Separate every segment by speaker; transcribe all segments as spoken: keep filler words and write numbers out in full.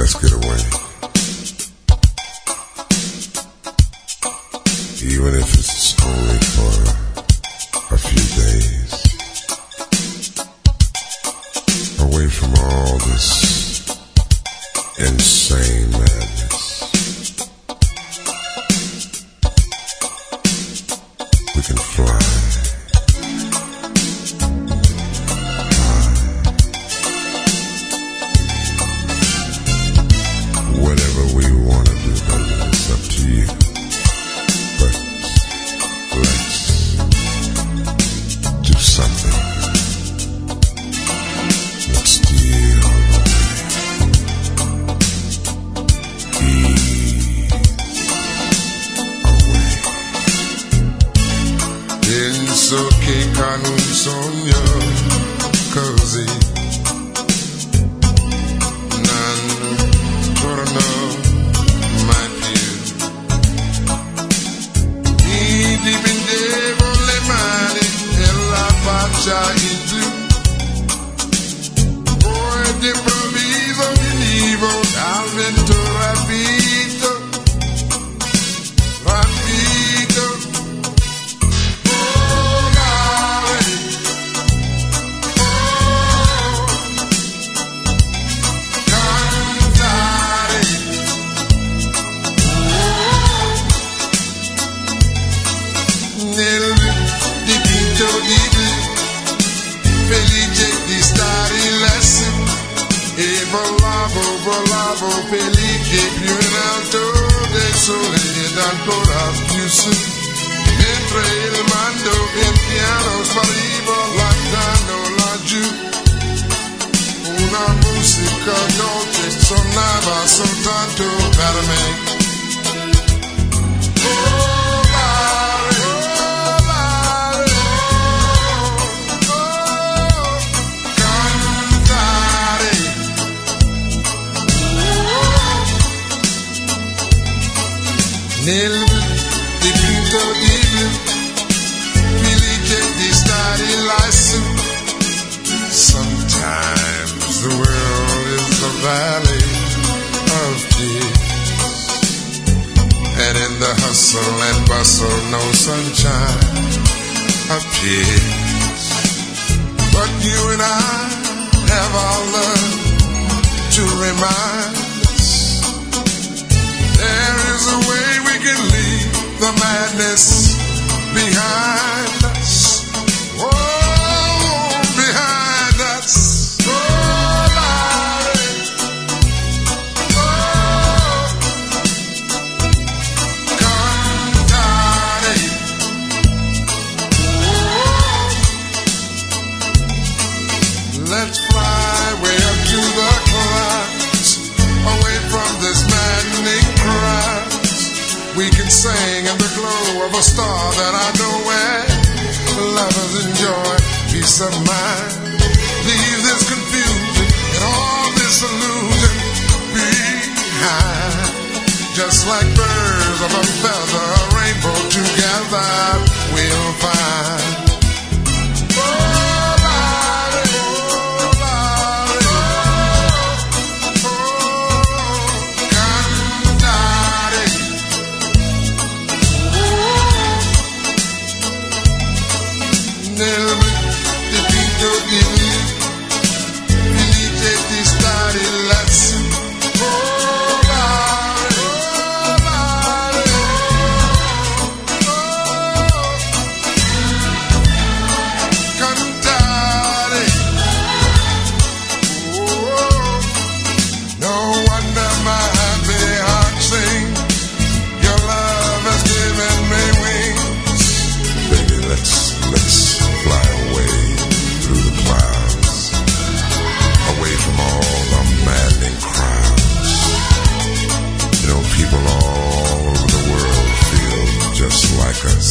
Speaker 1: let's get away. Even if it's only for a few days. Away from all this insane madness. We can fly. Whatever we want to do, baby, it's up to you. But let's do something. Let's steal away. Ease away. Penso che con un sogno così torno mai più. Mi dipingevo le mani e la faccia in giù. Poi d'improvviso venivo dal vento rapito, rapito. Volare, oh, cantare. Nel dipinto di blu, felice di stare lassù, e volavo, volavo felice più in alto del sole ed ancora più su, mentre il mondo pian piano spariva lontano laggiù. Una musica dolce suonava soltanto per me. Nel dipinto di blu, felice di stare lassù. Sometimes the world is a valley of tears, and in the hustle and bustle no sunshine appears. But you and I have our love to remind us there is a way we can leave the madness behind us. Oh, behind us. Oh, Lord. Oh, cantare. Oh, let's fly way up to the clouds, away from this maddening crowd. We can sing in the glow of a star that I know where lovers enjoy peace of mind. Leave this confusion and all this illusion behind. Just like birds of a feather, a rainbow together we'll find. Nel dipinto di blu, felice di stare lassù. Volare, volare, oh, cantare. Oh, no wonder my happy heart sings. Your love has given me wings. Baby, let's, let's fly away through the clouds, away from all the maddening crowds. You know, people all over the world feel just like us.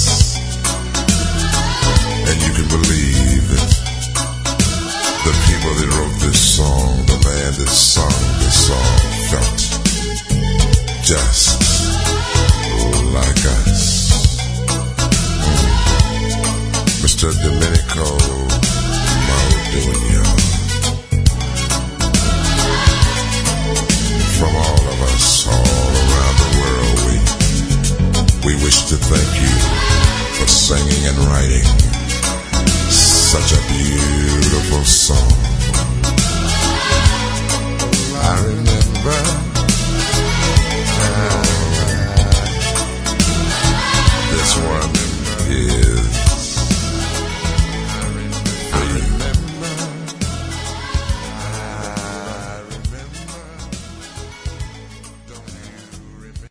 Speaker 1: And you can believe that the people that wrote this song, the man that sung this song, felt just like us. Mister Domenico Maudugno from we wish to thank you for singing and writing such a beautiful song.